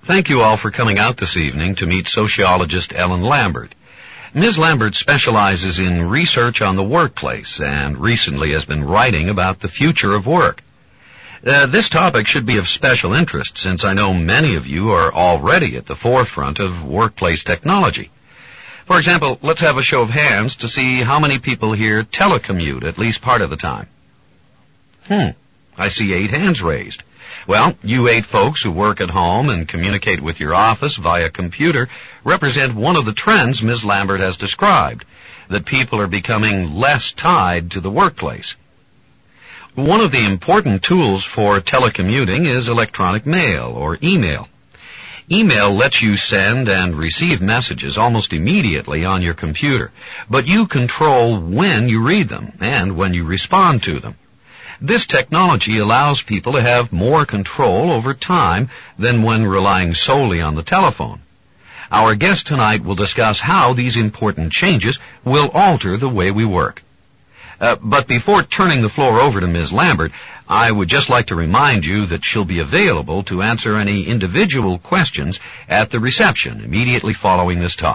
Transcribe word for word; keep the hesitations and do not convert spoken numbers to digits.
Thank you all for coming out this evening to meet sociologist Ellen Lambert. Miz Lambert specializes in research on the workplace and recently has been writing about the future of work. Uh, this topic should be of special interest since I know many of you are already at the forefront of workplace technology. For example, let's have a show of hands to see how many people here telecommute at least part of the time. Hmm, I see eight hands raised. Well, you eight folks who work at home and communicate with your office via computer represent one of the trends Miz Lambert has described, that people are becoming less tied to the workplace. One of the important tools for telecommuting is electronic mail or email. Email lets you send and receive messages almost immediately on your computer, but you control when you read them and when you respond to them. This technology allows people to have more control over time than when relying solely on the telephone. Our guest tonight will discuss how these important changes will alter the way we work. Uh, but before turning the floor over to Miz Lambert, I would just like to remind you that she'll be available to answer any individual questions at the reception immediately following this talk.